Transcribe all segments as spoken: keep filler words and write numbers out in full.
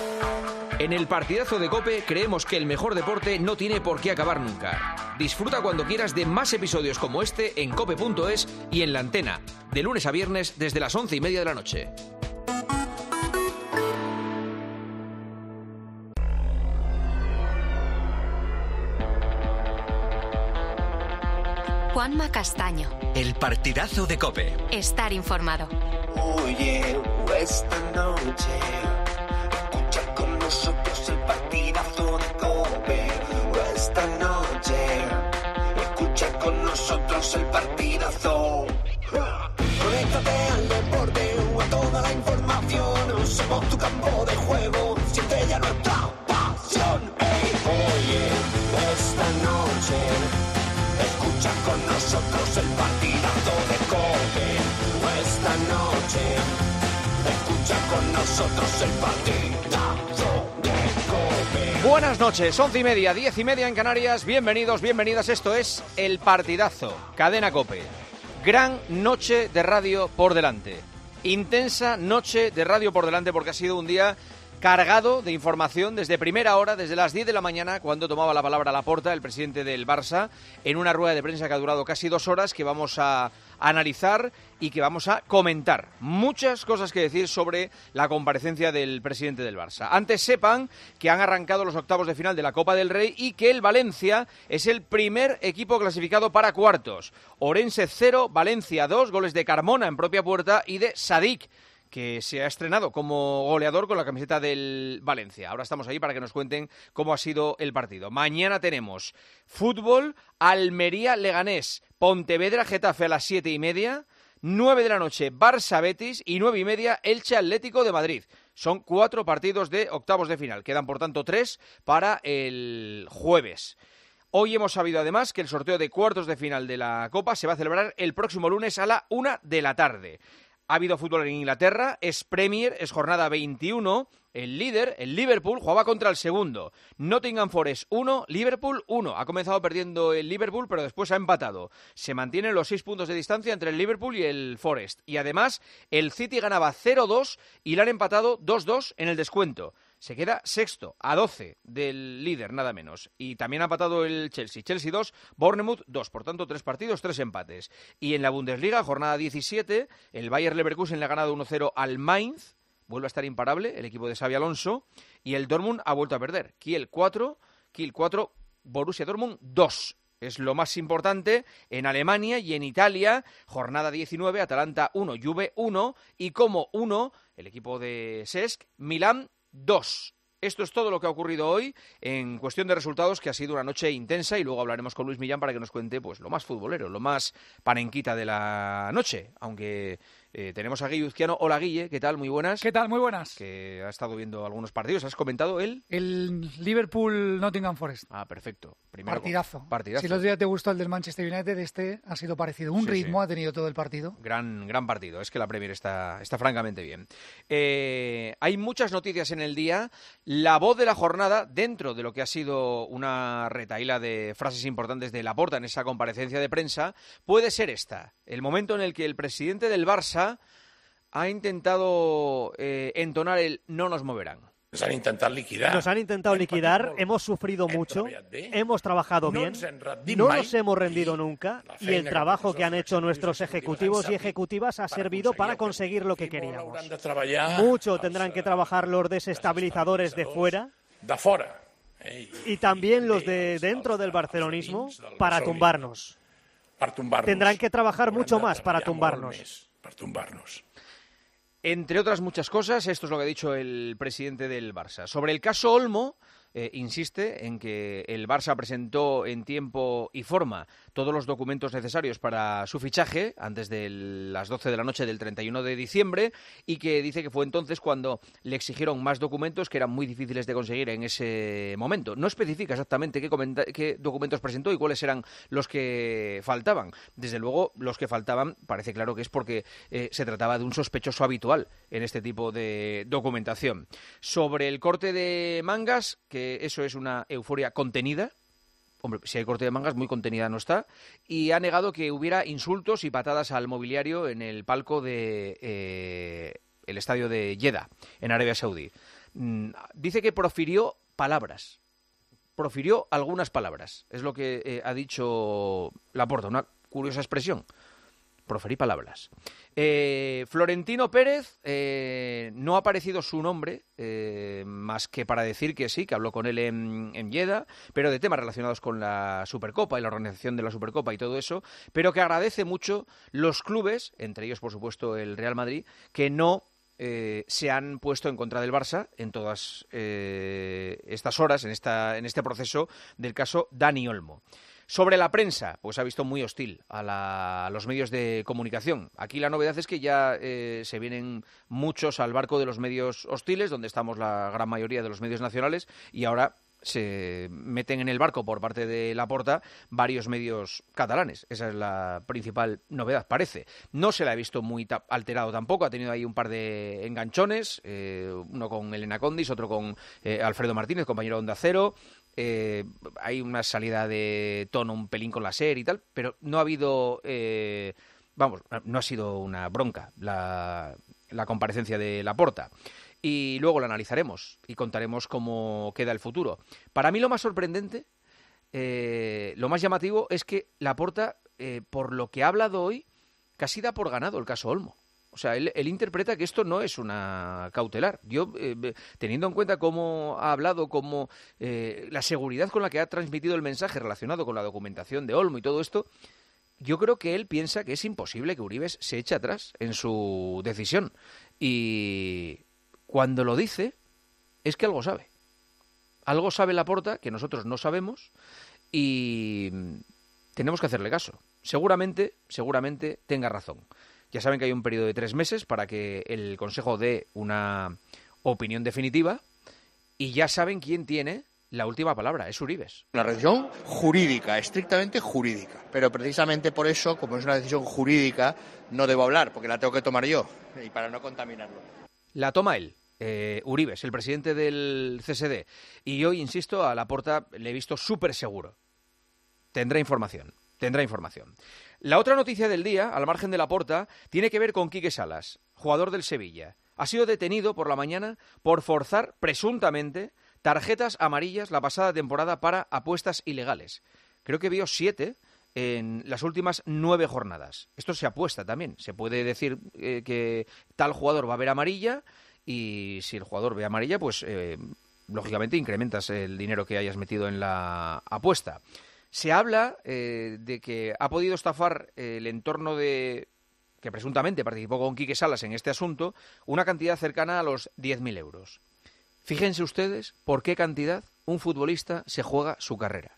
En el partidazo de COPE creemos que el mejor deporte no tiene por qué acabar nunca. Disfruta cuando quieras de más episodios como este en cope punto es y en la antena, de lunes a viernes desde las once y media de la noche. Juanma Castaño. El partidazo de COPE. Estar informado. Oye, esta noche escucha con nosotros el partidazo de COPE. Esta noche escucha con nosotros el partidazo. Conéctate al deporte o a toda la información. Somos tu campo de juego, siente ya nuestra pasión. Hey, oye, esta noche escucha con nosotros el partidazo de COPE. Esta noche escucha con nosotros el partidazo de COPE. Buenas noches, once y media, diez y media en Canarias. Bienvenidos, bienvenidas. Esto es El Partidazo, Cadena COPE. Gran noche de radio por delante. Intensa noche de radio por delante porque ha sido un día cargado de información desde primera hora, desde las diez de la mañana, cuando tomaba la palabra Laporta, el presidente del Barça, en una rueda de prensa que ha durado casi dos horas, que vamos a analizar y que vamos a comentar. Muchas cosas que decir sobre la comparecencia del presidente del Barça. Antes sepan que han arrancado los octavos de final de la Copa del Rey y que el Valencia es el primer equipo clasificado para cuartos. Orense cero, Valencia dos, goles de Carmona en propia puerta y de Sadik, que se ha estrenado como goleador con la camiseta del Valencia. Ahora estamos ahí para que nos cuenten cómo ha sido el partido. Mañana tenemos fútbol, Almería-Leganés, Pontevedra-Getafe a las siete y media, nueve de la noche Barça-Betis y nueve y media Elche-Atlético de Madrid. Son cuatro partidos de octavos de final. Quedan, por tanto, tres para el jueves. Hoy hemos sabido además que el sorteo de cuartos de final de la Copa se va a celebrar el próximo lunes a la una de la tarde. Ha habido fútbol en Inglaterra, es Premier, es jornada veintiuno, el líder, el Liverpool, jugaba contra el segundo. Nottingham Forest uno, Liverpool uno. Ha comenzado perdiendo el Liverpool, pero después ha empatado. Se mantienen los seis puntos de distancia entre el Liverpool y el Forest. Y además, el City ganaba cero dos y le han empatado dos dos en el descuento. Se queda sexto, a doce del líder, nada menos. Y también ha empatado el Chelsea. Chelsea dos, Bournemouth dos. Por tanto, tres partidos, tres empates. Y en la Bundesliga, jornada diecisiete, el Bayer Leverkusen le ha ganado uno cero al Mainz. Vuelve a estar imparable el equipo de Xabi Alonso. Y el Dortmund ha vuelto a perder. Kiel cuatro, Kiel cuatro, Borussia Dortmund dos. Es lo más importante en Alemania y en Italia. Jornada diecinueve, Atalanta uno, Juve uno. Y como uno, el equipo de Cesc, Milán dos. Esto es todo lo que ha ocurrido hoy en cuestión de resultados, que ha sido una noche intensa, y luego hablaremos con Luis Millán para que nos cuente pues lo más futbolero, lo más panenquita de la noche, aunque eh, tenemos a Guille Uzquiano. Hola Guille, ¿qué tal? Muy buenas. ¿Qué tal? Muy buenas. Que ha estado viendo algunos partidos, ¿has comentado él? El Liverpool-Nottingham Forest. Ah, perfecto. Primero, partidazo. partidazo. Si el otro día te gustó el del Manchester United, este ha sido parecido. Un sí, ritmo sí. ha tenido todo el partido. Gran, gran partido. Es que la Premier está, está francamente bien. Eh, hay muchas noticias en el día. La voz de la jornada, dentro de lo que ha sido una retahíla de frases importantes de Laporta en esa comparecencia de prensa, puede ser esta. El momento en el que el presidente del Barça ha intentado eh, entonar el "no nos moverán". Nos han intentado liquidar. Nos han intentado liquidar, hemos sufrido mucho, hemos trabajado bien, no nos hemos rendido nunca, y el trabajo que han hecho nuestros ejecutivos y ejecutivas ha servido para conseguir lo que queríamos. Mucho tendrán que trabajar los desestabilizadores de fuera y también los de dentro del barcelonismo para tumbarnos. Tendrán que trabajar mucho más para tumbarnos. Entre otras muchas cosas, esto es lo que ha dicho el presidente del Barça. Sobre el caso Olmo, eh, insiste en que el Barça presentó en tiempo y forma todos los documentos necesarios para su fichaje antes de las doce de la noche del treinta y uno de diciembre, y que dice que fue entonces cuando le exigieron más documentos que eran muy difíciles de conseguir en ese momento. No especifica exactamente qué, comenta- qué documentos presentó y cuáles eran los que faltaban. Desde luego, los que faltaban parece claro que es porque eh, se trataba de un sospechoso habitual en este tipo de documentación. Sobre el corte de mangas, que eso es una euforia contenida. Hombre, si hay corte de mangas, muy contenida no está. Y ha negado que hubiera insultos y patadas al mobiliario en el palco de eh, el estadio de Jeddah, en Arabia Saudí. Dice que profirió palabras. Profirió algunas palabras. Es lo que eh, ha dicho Laporta, una curiosa expresión. Proferí palabras. Eh, Florentino Pérez, eh, no ha aparecido su nombre, eh, más que para decir que sí, que habló con él en, en Lleida, pero de temas relacionados con la Supercopa y la organización de la Supercopa y todo eso, pero que agradece mucho los clubes, entre ellos, por supuesto, el Real Madrid, que no eh, se han puesto en contra del Barça en todas eh, estas horas, en, esta, en este proceso del caso Dani Olmo. Sobre la prensa, pues ha visto muy hostil a, la, a los medios de comunicación. Aquí la novedad es que ya eh, se vienen muchos al barco de los medios hostiles, donde estamos la gran mayoría de los medios nacionales, y ahora se meten en el barco por parte de Laporta varios medios catalanes. Esa es la principal novedad, parece. No se la ha visto muy ta- alterado tampoco, ha tenido ahí un par de enganchones, eh, uno con Elena Condis, otro con eh, Alfredo Martínez, compañero de Onda Cero. Eh, hay una salida de tono un pelín con la SER y tal, pero no ha habido, eh, vamos, no ha sido una bronca la, la comparecencia de Laporta. Y luego la analizaremos y contaremos cómo queda el futuro. Para mí lo más sorprendente, eh, lo más llamativo es que Laporta, eh, por lo que ha hablado hoy, casi da por ganado el caso Olmo. O sea, él, él interpreta que esto no es una cautelar. Yo, eh, teniendo en cuenta cómo ha hablado, cómo eh, la seguridad con la que ha transmitido el mensaje relacionado con la documentación de Olmo y todo esto, yo creo que él piensa que es imposible que Uribes se eche atrás en su decisión. Y cuando lo dice, es que algo sabe. Algo sabe Laporta que nosotros no sabemos y tenemos que hacerle caso. Seguramente, seguramente tenga razón. Ya saben que hay un periodo de tres meses para que el Consejo dé una opinión definitiva y ya saben quién tiene la última palabra, es Uribes. Una decisión jurídica, estrictamente jurídica. Pero precisamente por eso, como es una decisión jurídica, no debo hablar, porque la tengo que tomar yo, y para no contaminarlo. La toma él, eh, Uribes, el presidente del C S D. Y hoy, insisto, a Laporta le he visto súper seguro. Tendrá información. Tendrá información. La otra noticia del día, al margen de Laporta, tiene que ver con Quique Salas, jugador del Sevilla. Ha sido detenido por la mañana por forzar, presuntamente, tarjetas amarillas la pasada temporada para apuestas ilegales. Creo que vio siete en las últimas nueve jornadas. Esto se apuesta también. Se puede decir eh, que tal jugador va a ver amarilla y si el jugador ve amarilla, pues eh, lógicamente incrementas el dinero que hayas metido en la apuesta. Se habla eh, de que ha podido estafar eh, el entorno de que presuntamente participó con Quique Salas en este asunto, una cantidad cercana a los diez mil euros. Fíjense ustedes por qué cantidad un futbolista se juega su carrera.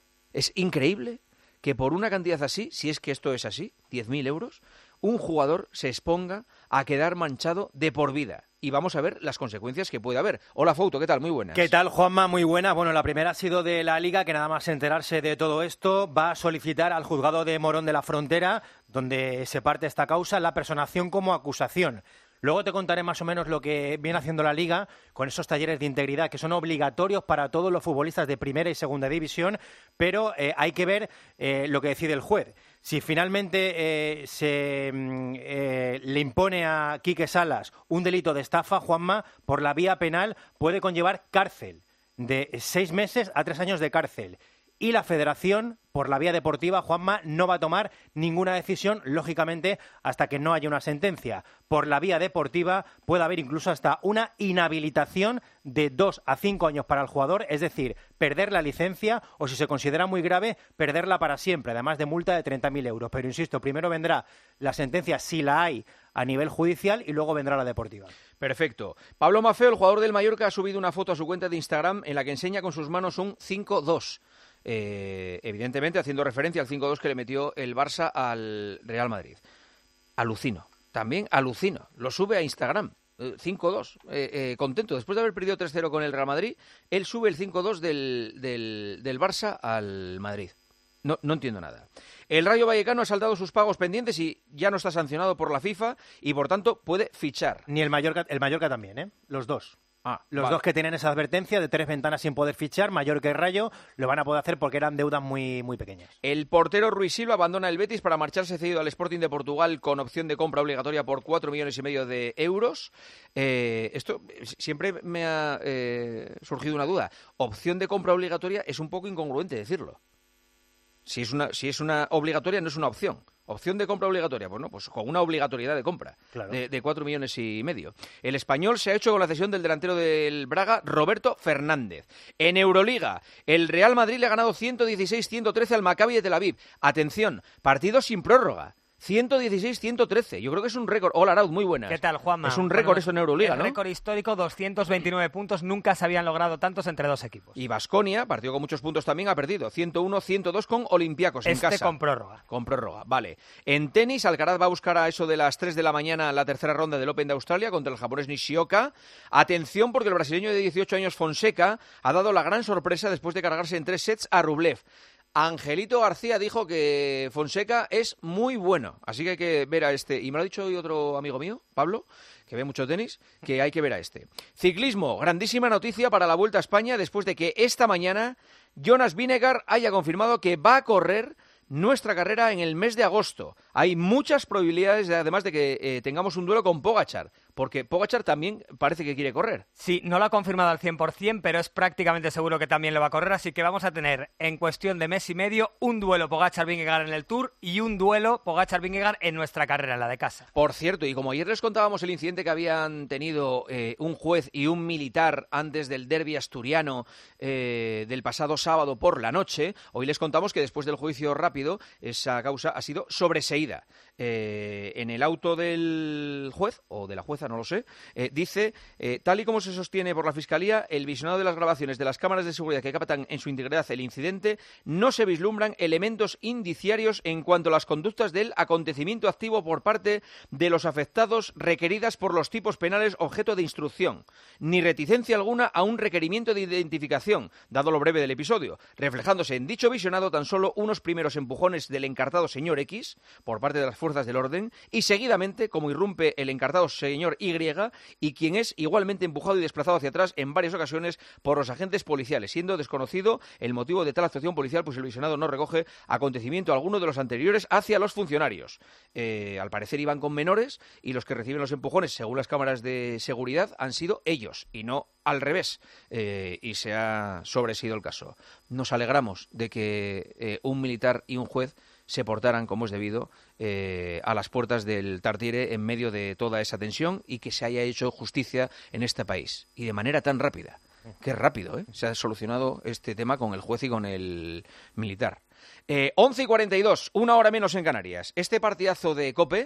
Es increíble que por una cantidad así, si es que esto es así, diez mil euros, un jugador se exponga a quedar manchado de por vida. Y vamos a ver las consecuencias que puede haber. Hola, Fouto, ¿qué tal? Muy buenas. ¿Qué tal, Juanma? Muy buena. Bueno, la primera ha sido de la Liga, que nada más enterarse de todo esto va a solicitar al juzgado de Morón de la Frontera, donde se parte esta causa, la personación como acusación. Luego te contaré más o menos lo que viene haciendo la Liga con esos talleres de integridad que son obligatorios para todos los futbolistas de primera y segunda división, pero eh, hay que ver eh, lo que decide el juez. Si finalmente eh, se eh, le impone a Quique Salas un delito de estafa, Juanma, por la vía penal puede conllevar cárcel de seis meses a tres años de cárcel. Y la Federación, por la vía deportiva, Juanma, no va a tomar ninguna decisión, lógicamente, hasta que no haya una sentencia. Por la vía deportiva puede haber incluso hasta una inhabilitación de dos a cinco años para el jugador, es decir, perder la licencia o, si se considera muy grave, perderla para siempre, además de multa de treinta mil euros. Pero, insisto, primero vendrá la sentencia, si la hay, a nivel judicial, y luego vendrá la deportiva. Perfecto. Pablo Maffeo, el jugador del Mallorca, ha subido una foto a su cuenta de Instagram en la que enseña con sus manos un cinco dos. Eh, evidentemente haciendo referencia al cinco dos que le metió el Barça al Real Madrid. Alucino, también alucino. Lo sube a Instagram, eh, cinco dos, eh, eh, contento. Después de haber perdido tres cero con el Real Madrid, él sube el cinco dos del, del, del Barça al Madrid. No, no entiendo nada. El Rayo Vallecano ha saldado sus pagos pendientes y ya no está sancionado por la FIFA y por tanto puede fichar. Ni el Mallorca, el Mallorca también, ¿eh? Los dos. Ah, los vale. dos que tienen esa advertencia de tres ventanas sin poder fichar, Mallorca y Rayo, lo van a poder hacer porque eran deudas muy, muy pequeñas. El portero Ruiz Silva abandona el Betis para marcharse cedido al Sporting de Portugal con opción de compra obligatoria por cuatro millones y medio de euros. Eh, esto siempre me ha eh, surgido una duda. Opción de compra obligatoria es un poco incongruente decirlo. Si es una, si es una obligatoria, no es una opción. Opción de compra obligatoria, pues no, pues con una obligatoriedad de compra claro. de, de cuatro millones y medio. El Español se ha hecho con la cesión del delantero del Braga, Roberto Fernández. En Euroliga, el Real Madrid le ha ganado ciento dieciséis a ciento trece al Maccabi de Tel Aviv. Atención, partido sin prórroga. ciento dieciséis a ciento trece. Yo creo que es un récord. Hola, Arauz, muy buenas. ¿Qué tal, Juanma? Es un récord bueno, eso en Euroliga, el ¿no? récord histórico, doscientos veintinueve puntos. Nunca se habían logrado tantos entre dos equipos. Y Baskonia, partido con muchos puntos también, ha perdido. ciento uno a ciento dos con Olympiacos en este casa. con prórroga. Con prórroga, vale. En tenis, Alcaraz va a buscar a eso de las tres de la mañana la tercera ronda del Open de Australia contra el japonés Nishioka. Atención, porque el brasileño de dieciocho años, Fonseca, ha dado la gran sorpresa después de cargarse en tres sets a Rublev. Angelito García dijo que Fonseca es muy bueno, así que hay que ver a este. Y me lo ha dicho hoy otro amigo mío, Pablo, que ve mucho tenis, que hay que ver a este. Ciclismo, grandísima noticia para la Vuelta a España después de que esta mañana Jonas Vingegaard haya confirmado que va a correr nuestra carrera en el mes de agosto. Hay muchas probabilidades, de, además de que eh, tengamos un duelo con Pogačar, porque Pogačar también parece que quiere correr. Sí, no lo ha confirmado al cien por ciento, pero es prácticamente seguro que también lo va a correr, así que vamos a tener en cuestión de mes y medio un duelo Pogačar-Vingegaard en el Tour y un duelo Pogačar-Vingegaard en nuestra carrera, en la de casa. Por cierto, y como ayer les contábamos el incidente que habían tenido eh, un juez y un militar antes del derbi asturiano eh, del pasado sábado por la noche, hoy les contamos que después del juicio rápido esa causa ha sido sobreseída. Eh, en el auto del juez, o de la jueza, no lo sé, eh, dice, eh, tal y como se sostiene por la Fiscalía, el visionado de las grabaciones de las cámaras de seguridad que captan en su integridad el incidente, no se vislumbran elementos indiciarios en cuanto a las conductas del acontecimiento activo por parte de los afectados requeridas por los tipos penales objeto de instrucción, ni reticencia alguna a un requerimiento de identificación, dado lo breve del episodio, reflejándose en dicho visionado tan solo unos primeros empujones del encartado señor X por parte de las fuerzas del orden y seguidamente como irrumpe el encartado señor Y y quien es igualmente empujado y desplazado hacia atrás en varias ocasiones por los agentes policiales, siendo desconocido el motivo de tal actuación policial, pues el visionado no recoge acontecimiento alguno de los anteriores hacia los funcionarios. Eh, al parecer iban con menores y los que reciben los empujones, según las cámaras de seguridad, han sido ellos y no al revés, eh, y se ha sobreseído el caso. Nos alegramos de que eh, un militar y un juez se portaran como es debido eh, a las puertas del Tartiere en medio de toda esa tensión y que se haya hecho justicia en este país y de manera tan rápida. Qué rápido, ¿eh? Se ha solucionado este tema con el juez y con el militar. Eh, once y cuarenta y dos, una hora menos en Canarias. Este partidazo de COPE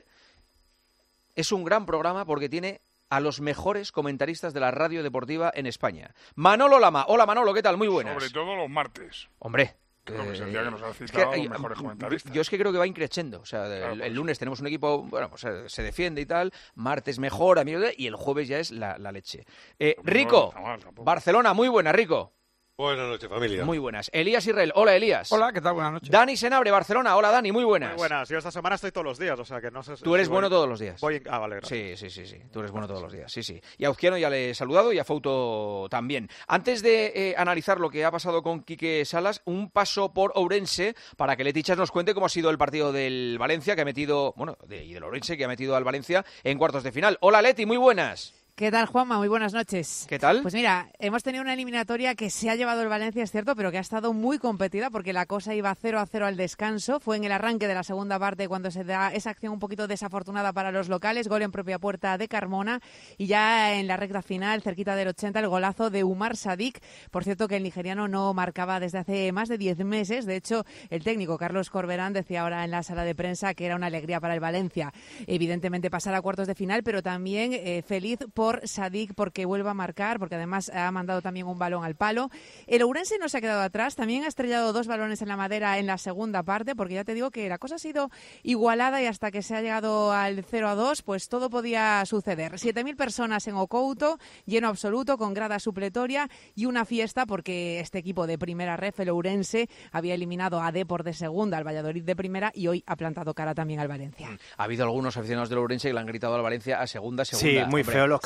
es un gran programa porque tiene a los mejores comentaristas de la radio deportiva en España. Manolo Lama. Hola, Manolo, ¿qué tal? Muy buenas. Sobre todo los martes. Hombre. Creo que es el día que nos han Es citado que, los mejores comentaristas. Yo es que creo que va increchendo. O sea, Claro, el, pues. el lunes tenemos un equipo, bueno, pues se, se defiende y tal. Martes mejora, y el jueves ya es la, la leche. Eh, Tampoco Rico, está mal, tampoco. Barcelona, muy buena, Rico. Buenas noches, familia. Muy buenas. Elías Israel, hola, Elías. Hola, ¿qué tal? Buenas noches. Dani Senabre, Barcelona, hola, Dani, muy buenas. Muy buenas. Yo esta semana estoy todos los días, o sea que no sé... Tú eres si bueno voy- todos los días. Voy... Ah, vale, gracias. Sí, sí, sí, sí. Tú eres bueno todos los días. Sí, sí. Y a Uzquiano ya le he saludado y a Fouto también. Antes de eh, analizar lo que ha pasado con Quique Salas, un paso por Ourense para que Letichas nos cuente cómo ha sido el partido del Valencia que ha metido, bueno, de, y del Ourense que ha metido al Valencia en cuartos de final. Hola, Leti, muy buenas. ¿Qué tal, Juanma? Muy buenas noches. ¿Qué tal? Pues mira, hemos tenido una eliminatoria que se ha llevado el Valencia, es cierto, pero que ha estado muy competida porque la cosa iba cero a cero al descanso. Fue en el arranque de la segunda parte cuando se da esa acción un poquito desafortunada para los locales, gol en propia puerta de Carmona y ya en la recta final, cerquita del ochenta, el golazo de Umar Sadik. Por cierto que el nigeriano no marcaba desde hace más de diez meses. De hecho, el técnico Carlos Corberán decía ahora en la sala de prensa que era una alegría para el Valencia. Evidentemente pasar a cuartos de final, pero también eh, feliz por por Sadik porque vuelva a marcar, porque además ha mandado también un balón al palo. El Ourense no se ha quedado atrás, también ha estrellado dos balones en la madera en la segunda parte, porque ya te digo que la cosa ha sido igualada y hasta que se ha llegado al cero a dos, pues todo podía suceder. siete mil personas en Ocouto, lleno absoluto, con grada supletoria y una fiesta porque este equipo de primera ref, el Ourense, había eliminado a Depor de segunda, al Valladolid de primera y hoy ha plantado cara también al Valencia. Ha habido algunos aficionados del Ourense que le han gritado al Valencia a segunda, segunda. Sí, muy Hombre, feo los Sí,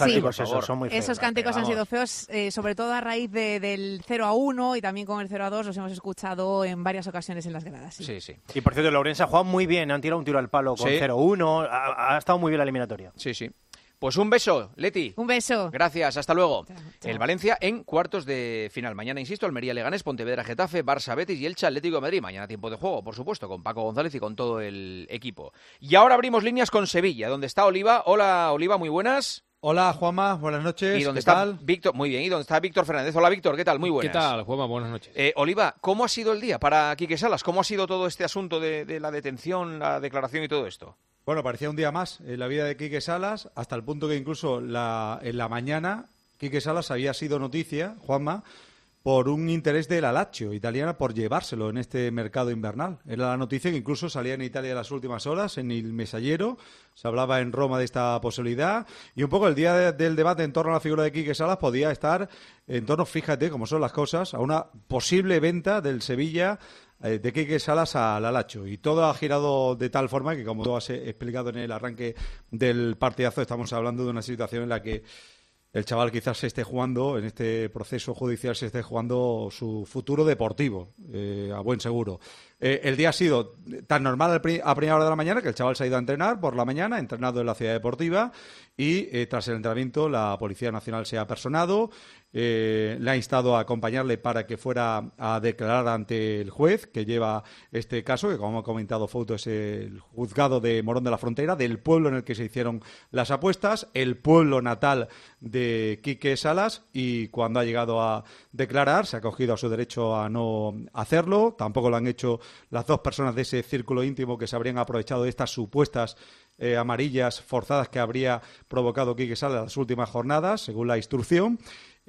cánticos Sí. esos son muy feos. Esos cánticos Vamos. han sido feos, eh, sobre todo a raíz de- del cero a uno y también con el cero a dos los hemos escuchado en varias ocasiones en las gradas. Sí, sí. sí. Y por cierto, Lourenço ha jugado muy bien, han tirado un tiro al palo con Sí. cero uno, ha, ha estado muy bien la eliminatoria. Sí, sí. Pues un beso, Leti. Un beso. Gracias, hasta luego. El Valencia en cuartos de final. Mañana, insisto, Almería Leganés, Pontevedra Getafe, Barça Betis y Elche Atlético de Madrid. Mañana tiempo de juego, por supuesto, con Paco González y con todo el equipo. Y ahora abrimos líneas con Sevilla, donde está Oliva. Hola, Oliva, muy buenas. Hola, Juanma, buenas noches. Y donde ¿Qué está tal? Víctor, muy bien. Y donde está Víctor Fernández. Hola, Víctor, ¿qué tal? Muy buenas. ¿Qué tal, Juanma? Buenas noches. Eh, Oliva, ¿cómo ha sido el día para Quique Salas? ¿Cómo ha sido todo este asunto de, de la detención, la declaración y todo esto? Bueno, parecía un día más en la vida de Quique Salas, hasta el punto que incluso la, en la mañana Quique Salas había sido noticia, Juanma, por un interés de la Lazio italiana por llevárselo en este mercado invernal. Era la noticia que incluso salía en Italia en las últimas horas, en el Messaggero, se hablaba en Roma de esta posibilidad, y un poco el día de, del debate en torno a la figura de Quique Salas podía estar en torno, fíjate cómo son las cosas, a una posible venta del Sevilla de Quique Salas a la Lazio. Y todo ha girado de tal forma que, como tú has explicado en el arranque del partidazo, estamos hablando de una situación en la que el chaval quizás se esté jugando, en este proceso judicial se esté jugando su futuro deportivo, eh, a buen seguro. Eh, el día ha sido tan normal a primera hora de la mañana que el chaval se ha ido a entrenar por la mañana, ha entrenado en la ciudad deportiva y eh, tras el entrenamiento la Policía Nacional se ha personado, eh, le ha instado a acompañarle para que fuera a declarar ante el juez que lleva este caso, que como ha comentado Fouto es el juzgado de Morón de la Frontera, del pueblo en el que se hicieron las apuestas, el pueblo natal de Quique Salas, y cuando ha llegado a declarar se ha acogido a su derecho a no hacerlo, tampoco lo han hecho las dos personas de ese círculo íntimo que se habrían aprovechado de estas supuestas eh, amarillas forzadas que habría provocado Quique Salas en las últimas jornadas, según la instrucción.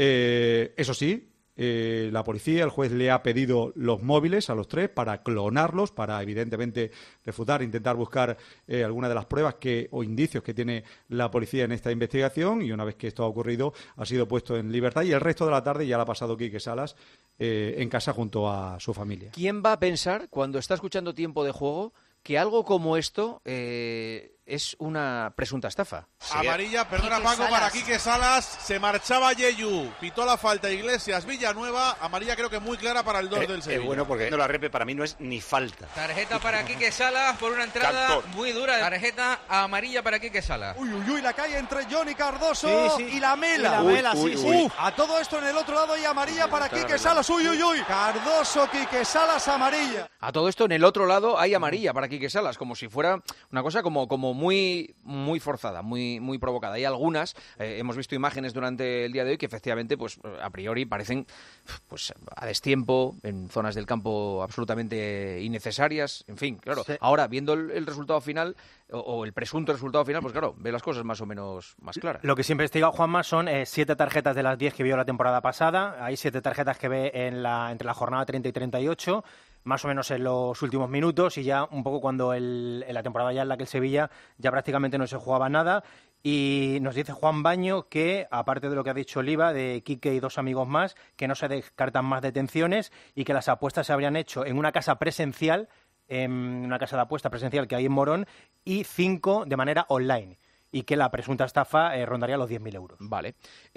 Eh, eso sí, eh, la policía, el juez le ha pedido los móviles a los tres para clonarlos, para evidentemente refutar, intentar buscar eh, alguna de las pruebas que o indicios que tiene la policía en esta investigación, y una vez que esto ha ocurrido ha sido puesto en libertad y el resto de la tarde ya la ha pasado Quique Salas eh, en casa junto a su familia. ¿Quién va a pensar cuando está escuchando Tiempo de Juego que algo como esto eh, es una presunta estafa? Amarilla, perdona Quique Paco, Salas. para Quique Salas. Se marchaba Yeyu, pitó la falta Iglesias, Villanueva. Amarilla creo que muy clara para el dos del Sevilla. Es bueno porque no la repe para mí no es ni falta. Tarjeta para Quique Salas por una entrada Cantor. muy dura. Tarjeta amarilla para Quique Salas. Uy, uy, uy, la calle entre Johnny Cardoso Sí, sí. y la Mela. Y la Mela, Uy, sí, uy, sí. uy. A todo esto en el otro lado y amarilla para Está Quique arreglado. Salas. Uy, uy, uy. Cardoso, Quique Salas, amarilla. A todo esto, en el otro lado hay amarilla para Quique Salas, como si fuera una cosa como, como muy, muy forzada, muy, muy provocada. Hay algunas, eh, hemos visto imágenes durante el día de hoy que efectivamente, pues a priori parecen pues a destiempo, en zonas del campo absolutamente innecesarias, en fin, claro. Sí. Ahora, viendo el, el resultado final, o, o el presunto resultado final, pues claro, ve las cosas más o menos más claras. Lo que se ha investigado, Juanma, son eh, siete tarjetas de las diez que vio la temporada pasada. Hay siete tarjetas que ve en la, entre la jornada treinta y treinta y ocho, más o menos en los últimos minutos, y ya un poco cuando el, en la temporada ya en la que el Sevilla ya prácticamente no se jugaba nada. Y nos dice Juan Baño que, aparte de lo que ha dicho Oliva, de Quique y dos amigos más, que no se descartan más detenciones y que las apuestas se habrían hecho en una casa presencial, en una casa de apuesta presencial que hay en Morón, y cinco de manera online, y que la presunta estafa eh, rondaría los diez mil euros. Vale.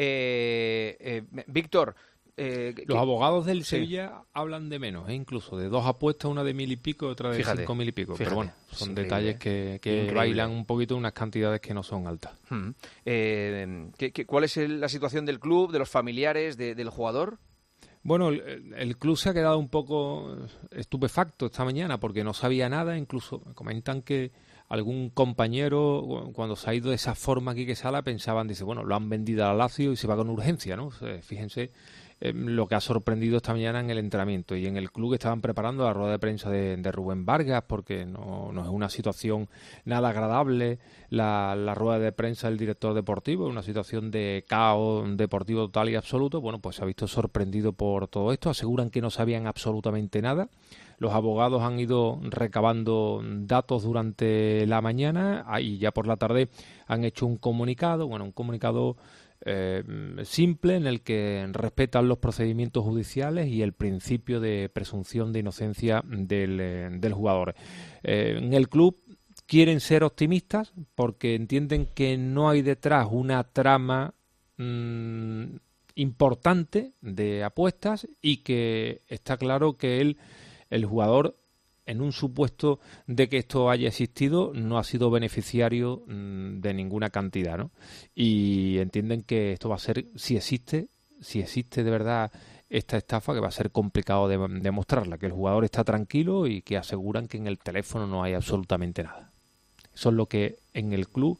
Eh, eh, Víctor... Eh, Los que- abogados del Sí. Sevilla hablan de menos, ¿eh? Incluso de dos apuestas, una de mil y pico y otra de Fíjate, cinco mil y pico. fíjate, Pero bueno, es son increíble, detalles que, que increíble. bailan un poquito unas cantidades que no son altas. Hmm. Eh, ¿qué- qué- ¿Cuál es el- la situación del club, de los familiares, de- del jugador? Bueno, el, el club se ha quedado un poco estupefacto esta mañana porque no sabía nada. Incluso me comentan que algún compañero, cuando se ha ido de esa forma aquí que Sala, pensaban, dice, bueno, lo han vendido a la Lazio y se va con urgencia, ¿no? O sea, fíjense eh, lo que ha sorprendido esta mañana en el entrenamiento. Y en el club que estaban preparando la rueda de prensa de, de Rubén Vargas, porque no, no es una situación nada agradable la, la rueda de prensa del director deportivo, una situación de caos deportivo total y absoluto. Bueno, pues se ha visto sorprendido por todo esto. Aseguran que no sabían absolutamente nada. Los abogados han ido recabando datos durante la mañana y ya por la tarde han hecho un comunicado, bueno, un comunicado eh, simple en el que respetan los procedimientos judiciales y el principio de presunción de inocencia del, eh, del jugador. Eh, en el club quieren ser optimistas porque entienden que no hay detrás una trama mmm, importante de apuestas y que está claro que él, el jugador, en un supuesto de que esto haya existido, no ha sido beneficiario mmm, de ninguna cantidad, ¿no? Y entienden que esto va a ser, si existe, si existe de verdad esta estafa, que va a ser complicado de demostrarla, que el jugador está tranquilo y que aseguran que en el teléfono no hay absolutamente nada. Eso es lo que en el club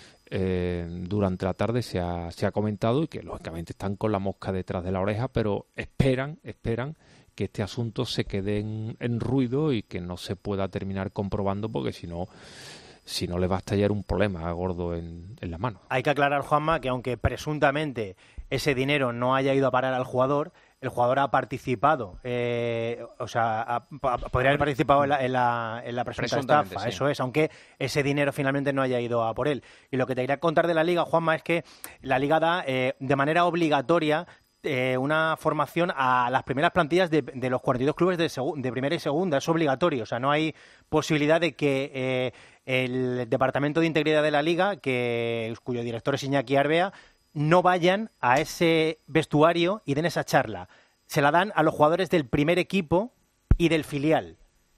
eh, durante la tarde se ha, se ha comentado y que lógicamente están con la mosca detrás de la oreja, pero esperan, esperan que este asunto se quede en, en ruido y que no se pueda terminar comprobando, porque si no, si no le va a estallar un problema gordo en, en la mano. Hay que aclarar, Juanma, que aunque presuntamente ese dinero no haya ido a parar al jugador, el jugador ha participado, eh, o sea, ha, ha, podría haber participado en la, en la, en la presunta estafa, sí. Eso es, aunque ese dinero finalmente no haya ido a por él. Y lo que te quería contar de la Liga, Juanma, es que la Liga da eh, de manera obligatoria eh, una formación a las primeras plantillas de, de los cuarenta y dos clubes de, segu- de primera y segunda, es obligatorio, o sea, no hay posibilidad de que eh, el Departamento de Integridad de la Liga, que cuyo director es Iñaki Arbea, no vayan a ese vestuario y den esa charla. Se la dan a los jugadores del primer equipo y del filial.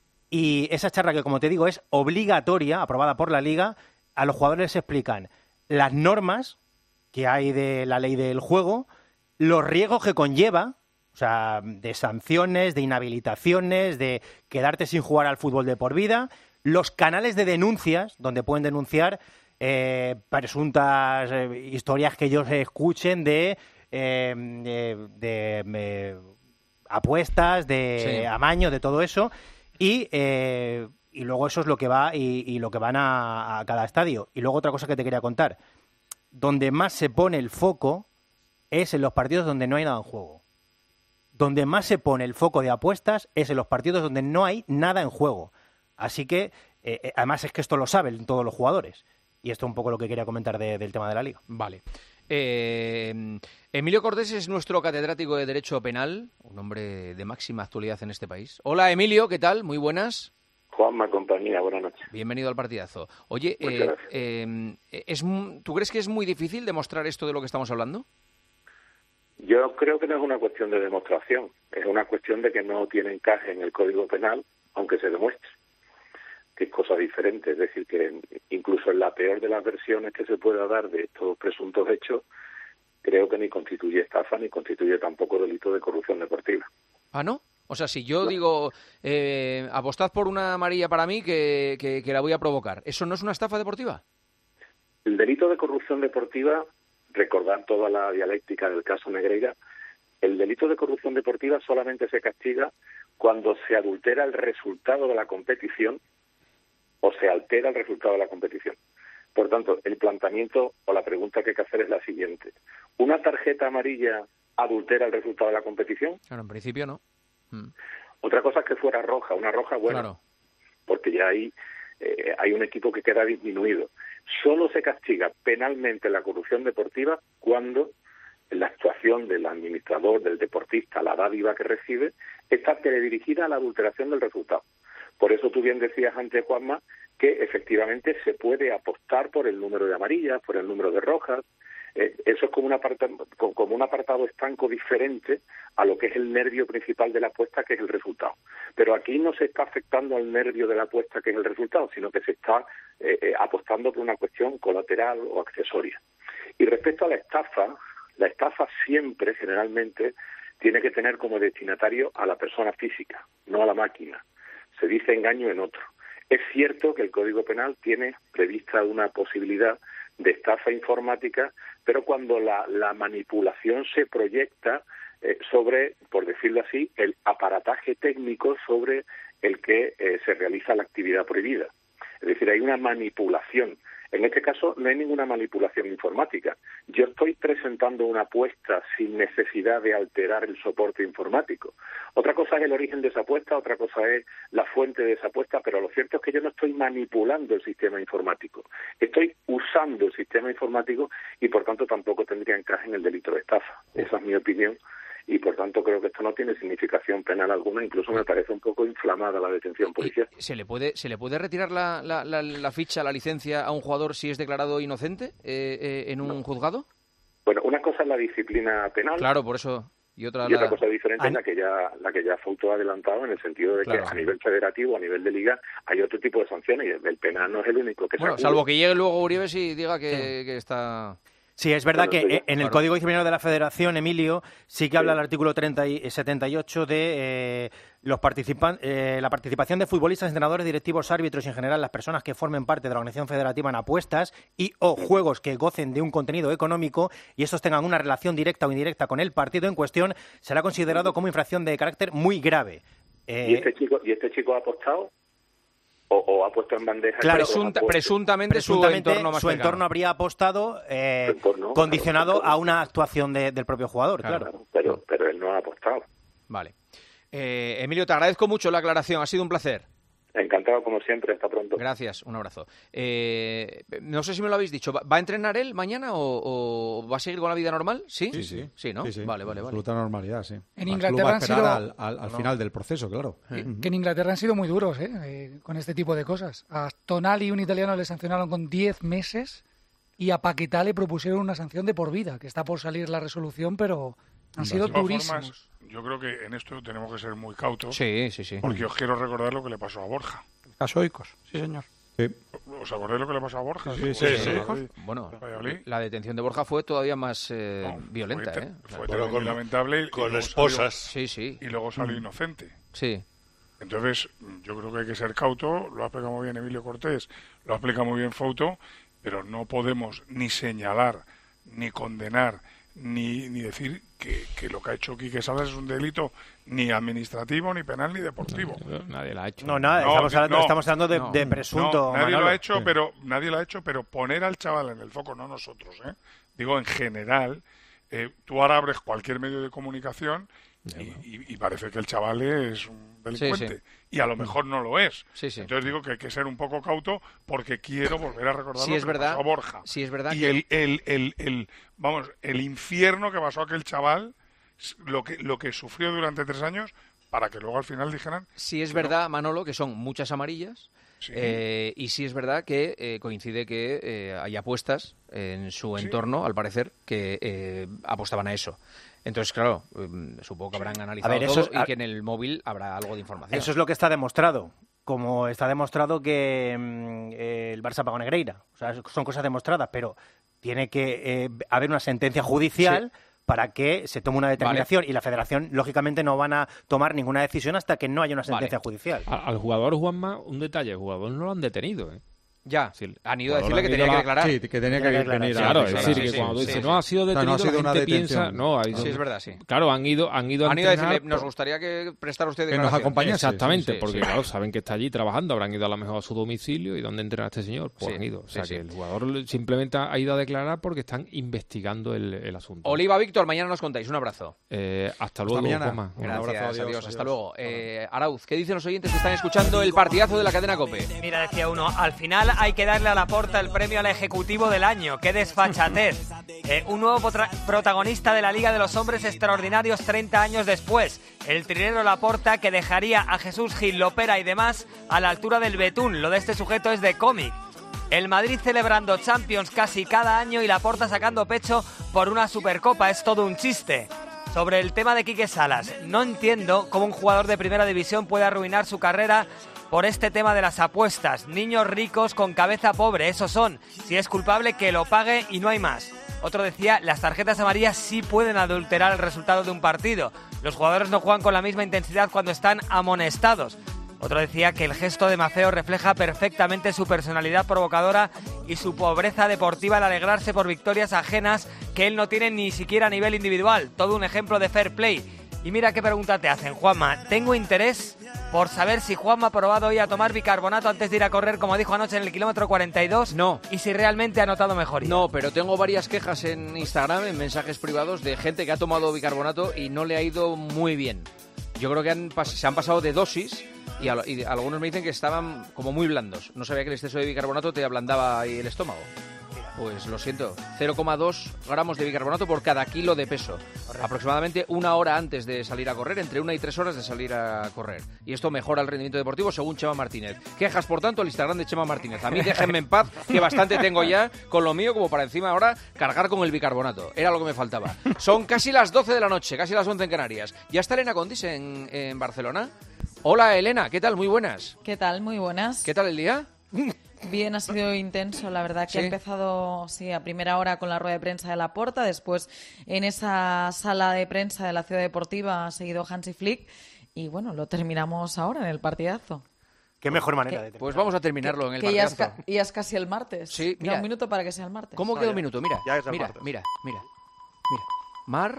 Y esa charla, que como te digo es obligatoria, aprobada por la Liga, a los jugadores les explican las normas que hay de la ley del juego, los riesgos que conlleva, o sea, de sanciones, de inhabilitaciones, de quedarte sin jugar al fútbol de por vida, los canales de denuncias, donde pueden denunciar Eh, presuntas eh, historias que ellos escuchen de, eh, de, de, de apuestas, de sí. amaños, de todo eso, y, eh, y luego eso es lo que va y, y lo que van a, a cada estadio. Y luego otra cosa que te quería contar, donde más se pone el foco es en los partidos donde no hay nada en juego. Donde más se pone el foco de apuestas es en los partidos donde no hay nada en juego. Así que, eh, además es que esto lo saben todos los jugadores. Y esto es un poco lo que quería comentar de, del tema de la Liga. Vale. Eh, Emilio Cortés es nuestro catedrático de Derecho Penal, un hombre de máxima actualidad en este país. Hola, Emilio, ¿qué tal? Muy buenas. Juanma, compañía, buenas noches. Bienvenido al partidazo. Oye, eh, eh, es, ¿tú crees que es muy difícil demostrar esto de lo que estamos hablando? Yo creo que no es una cuestión de demostración, es una cuestión de que no tiene encaje en el Código Penal, aunque se demuestre, que es cosa diferente. Es decir, que incluso en la peor de las versiones que se pueda dar de estos presuntos hechos, creo que ni constituye estafa ni constituye tampoco delito de corrupción deportiva. ¿Ah, no? O sea, si yo no. digo, eh, apostad por una amarilla para mí que, que, que la voy a provocar, ¿eso no es una estafa deportiva? El delito de corrupción deportiva, recordar toda la dialéctica del caso Negreira, el delito de corrupción deportiva solamente se castiga cuando se adultera el resultado de la competición o se altera el resultado de la competición. Por tanto, el planteamiento o la pregunta que hay que hacer es la siguiente. ¿Una tarjeta amarilla adultera el resultado de la competición? Claro, en principio no. Mm. Otra cosa es que fuera roja. Una roja, bueno, claro. Porque ya ahí eh, hay un equipo que queda disminuido. Solo se castiga penalmente la corrupción deportiva cuando la actuación del administrador, del deportista, la dádiva que recibe, está teledirigida a la adulteración del resultado. Por eso tú bien decías antes, Juanma, que efectivamente se puede apostar por el número de amarillas, por el número de rojas. Eh, eso es como un, apartado, como un apartado estanco diferente a lo que es el nervio principal de la apuesta, que es el resultado. Pero aquí no se está afectando al nervio de la apuesta, que es el resultado, sino que se está eh, eh, apostando por una cuestión colateral o accesoria. Y respecto a la estafa, la estafa siempre, generalmente, tiene que tener como destinatario a la persona física, no a la máquina. Se dice engaño en otro. Es cierto que el Código Penal tiene prevista una posibilidad de estafa informática, pero cuando la, la manipulación se proyecta eh, sobre, por decirlo así, el aparataje técnico sobre el que eh, se realiza la actividad prohibida. Es decir, hay una manipulación. En este caso no hay ninguna manipulación informática. Yo estoy presentando una apuesta sin necesidad de alterar el soporte informático. Otra cosa es el origen de esa apuesta, otra cosa es la fuente de esa apuesta, pero lo cierto es que yo no estoy manipulando el sistema informático. Estoy usando el sistema informático y por tanto tampoco tendría encaje en el delito de estafa. Esa es mi opinión y por tanto creo que esto no tiene significación penal alguna, incluso me parece un poco inflamada la detención policial. ¿Se le puede se le puede retirar la, la, la, la ficha, la licencia a un jugador si es declarado inocente eh, eh, en un no. juzgado? Bueno, una cosa es la disciplina penal. Claro, por eso. Y otra, y la... otra cosa diferente es la que ya la que ya Fouto ha adelantado, en el sentido de claro. que a nivel federativo, a nivel de liga, hay otro tipo de sanciones y el penal no es el único que bueno, se salvo que llegue luego Uribe y diga que, sí. que está... Sí, es verdad bueno, que sí, en claro. el Código Disciplinario de la Federación, Emilio, sí que habla sí. el artículo treinta y setenta y ocho de eh, los participan eh, la participación de futbolistas, entrenadores, directivos, árbitros y en general las personas que formen parte de la organización federativa en apuestas y o juegos que gocen de un contenido económico y estos tengan una relación directa o indirecta con el partido en cuestión, será considerado como infracción de carácter muy grave. Eh, ¿Y este chico y este chico ha apostado? O, o ha puesto en bandeja... Claro, presunta, presuntamente, presuntamente su entorno más su entorno cercano. habría apostado eh, entorno, condicionado claro, a una actuación de, del propio jugador, claro. claro. Pero, pero él no ha apostado. Vale. Eh, Emilio, te agradezco mucho la aclaración, ha sido un placer. Encantado, como siempre, hasta pronto. Gracias, un abrazo. Eh, no sé si me lo habéis dicho, ¿va a entrenar él mañana o, o va a seguir con la vida normal? ¿Sí? Sí, sí. Sí, ¿no? Sí, sí. Vale, vale, vale. Absoluta normalidad, sí. En Al Inglaterra club va a han esperar sido... al, al, al no. final del proceso, claro. Sí. Uh-huh. Que en Inglaterra han sido muy duros, ¿eh? Eh, con este tipo de cosas. A Tonali, un italiano, le sancionaron con diez meses y a Paquetá le propusieron una sanción de por vida, que está por salir la resolución, pero han sido durísimos. Formas, yo creo que en esto tenemos que ser muy cautos. Sí, sí, sí. Porque os quiero recordar lo que le pasó a Borja. Caso Oikos, sí señor. Sí. ¿Os acordáis lo que le pasó a Borja? Sí, sí, sí. sí, sí. Bueno, la detención de Borja fue todavía más eh, no, violenta, fue, ¿eh? Fue bueno, con, lamentable. Con esposas. Salió, sí, sí. Y luego salió mm. inocente. Sí. Entonces, yo creo que hay que ser cauto. Lo ha explicado muy bien Emilio Cortés, lo ha explicado muy bien Fouto, pero no podemos ni señalar, ni condenar, ni, ni decir que, que lo que ha hecho Quique Salas es un delito ni administrativo, ni penal, ni deportivo. No, no, nadie lo ha hecho. No, nada, no, estamos hablando, no, estamos hablando de, no, de presunto. No, nadie Manolo. lo ha hecho, sí. pero nadie lo ha hecho, pero poner al chaval en el foco, no nosotros, ¿eh? Digo, en general, eh, tú ahora abres cualquier medio de comunicación y, y, y parece que el chaval es un delincuente. Sí, sí. Y a lo mejor no lo es. Sí, sí. Entonces digo que hay que ser un poco cauto porque quiero volver a recordar sí, lo es que verdad, pasó a Borja. Sí, es verdad. Y que... el, el, el, el, vamos, el infierno que pasó aquel chaval, lo que, lo que sufrió durante tres años, para que luego al final dijeran... Sí, es verdad, no. Manolo, que son muchas amarillas. Sí. Eh, y sí es verdad que eh, coincide que eh, hay apuestas en su entorno, sí. al parecer, que eh, apostaban a eso. Entonces, claro, eh, supongo que habrán analizado a ver, todo eso es, y que en el móvil habrá algo de información. Eso es lo que está demostrado. Como está demostrado que mmm, eh, el Barça pagó a Negreira. O sea, son cosas demostradas, pero tiene que eh, haber una sentencia judicial... Sí. para que se tome una determinación vale. y la Federación, lógicamente, no van a tomar ninguna decisión hasta que no haya una sentencia vale. judicial. Al, al jugador, Juanma, un detalle, el jugador no lo han detenido, ¿eh? Ya, sí, han ido a decirle que tenía que declarar. Sí, que tenía que, que venir. Claro, a es decir, que sí, cuando sí, dice sí, no ha sido detenido, o sea, no ha sido la gente piensa... No, ha ido, sí, es verdad, sí. Claro, han ido, han ido a Han ido a decirle, por... nos gustaría que prestara usted que nos acompañase. Exactamente, sí, sí, porque sí. claro, saben que está allí trabajando, habrán ido a lo mejor a su domicilio y ¿dónde entrena este señor? Pues sí, han ido. O sea, sí, que sí. el jugador simplemente ha ido a declarar porque están investigando el, el asunto. Oliva, Víctor, mañana nos contáis. Un abrazo. Eh, hasta luego, mañana. Juanma. Gracias, un abrazo, adiós, adiós, adiós. hasta luego. Eh, Arauz, ¿qué dicen los oyentes que están escuchando el partidazo de la cadena COPE? Mira, decía uno, al final hay que darle a Laporta el premio a la ejecutivo del año. ¡Qué desfachatez! Eh, un nuevo potra- protagonista de la Liga de los Hombres Extraordinarios treinta años después. El trilero Laporta que dejaría a Jesús Gil, Lopera y demás a la altura del betún. Lo de este sujeto es de cómic. El Madrid celebrando Champions casi cada año y Laporta sacando pecho por una Supercopa. Es todo un chiste. Sobre el tema de Quique Salas, no entiendo cómo un jugador de primera división puede arruinar su carrera por este tema de las apuestas. Niños ricos con cabeza pobre, esos son. Si es culpable, que lo pague y no hay más. Otro decía, las tarjetas amarillas sí pueden adulterar el resultado de un partido. Los jugadores no juegan con la misma intensidad cuando están amonestados. Otro decía que el gesto de Maceo refleja perfectamente su personalidad provocadora y su pobreza deportiva al alegrarse por victorias ajenas que él no tiene ni siquiera a nivel individual. Todo un ejemplo de fair play. Y mira qué pregunta te hacen, Juanma. Tengo interés por saber si Juanma ha probado hoy a tomar bicarbonato antes de ir a correr, como dijo anoche en el kilómetro cuarenta y dos. No. Y si realmente ha notado mejoría. No, pero tengo varias quejas en Instagram, en mensajes privados, de gente que ha tomado bicarbonato y no le ha ido muy bien. Yo creo que han pas- se han pasado de dosis y, a- y algunos me dicen que estaban como muy blandos. No sabía que el exceso de bicarbonato te ablandaba ahí el estómago. Pues lo siento, cero coma dos gramos de bicarbonato por cada kilo de peso. Aproximadamente una hora antes de salir a correr, entre una y tres horas de salir a correr. Y esto mejora el rendimiento deportivo según Chema Martínez. Quejas, por tanto, al Instagram de Chema Martínez. A mí déjenme en paz, que bastante tengo ya con lo mío como para encima ahora cargar con el bicarbonato. Era lo que me faltaba. Son casi las doce de la noche, casi las once en Canarias. ¿Ya está Elena Condis en, en Barcelona? Hola Elena, ¿qué tal? Muy buenas. ¿Qué tal? Muy buenas. ¿Qué tal el día? Bien, ha sido intenso, la verdad que ¿Sí? ha empezado sí, a primera hora con la rueda de prensa de Laporta, después en esa sala de prensa de la Ciudad Deportiva ha seguido Hansi Flick y bueno, lo terminamos ahora en el partidazo. Qué mejor manera ¿Qué? de terminar. Pues vamos a terminarlo en el Que ya partidazo. es, ca- ya es casi el martes. Sí, Queda mira. un minuto para que sea el martes. ¿Cómo queda un minuto? Mira, Ya es el mira, martes. mira, mira, mira. Mar...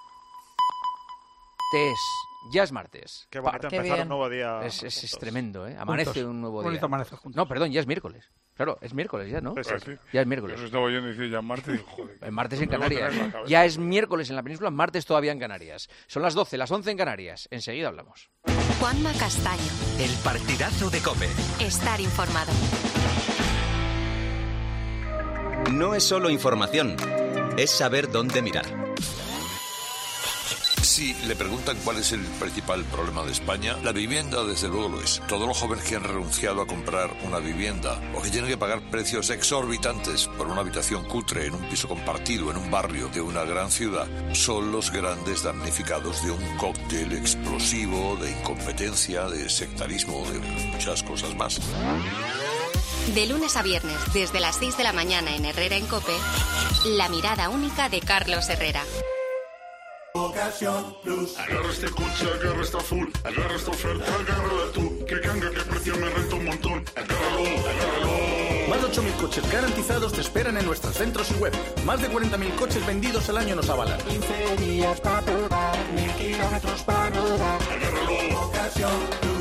Tes. Ya es martes. Qué bonito Qué empezar bien. un nuevo día. Es, es- es juntos. tremendo, ¿eh? Amanece Juntos. un nuevo Bonito día. amanecer juntos. No, perdón, ya es miércoles. Claro, es miércoles ya, ¿no? Sí, sí, sí. Ya es miércoles. Eso estaba yo diciendo ya en Marte y digo, joder. En martes en me voy a Canarias. tener en la cabeza. Ya es miércoles en la península, martes todavía en Canarias. Son las doce, las once en Canarias. Enseguida hablamos. Juanma Castaño. El partidazo de COPE. Estar informado. No es solo información, es saber dónde mirar. Si le preguntan cuál es el principal problema de España, la vivienda desde luego lo es. Todos los jóvenes que han renunciado a comprar una vivienda o que tienen que pagar precios exorbitantes por una habitación cutre en un piso compartido en un barrio de una gran ciudad son los grandes damnificados de un cóctel explosivo de incompetencia, de sectarismo, de muchas cosas más. De lunes a viernes, desde las seis de la mañana en Herrera en COPE, la mirada única de Carlos Herrera. Ocasión Plus. Agarra este coche, agarra esta full, agarra esta oferta, agárrala tú. Que canga, que precio me renta un montón. Agárralo, agárralo. Más de ocho mil coches garantizados te esperan en nuestros centros y web. Más de cuarenta mil coches vendidos al año nos avalan. quince días para probar, mil kilómetros para rodar. Agárralo. Ocasión Plus.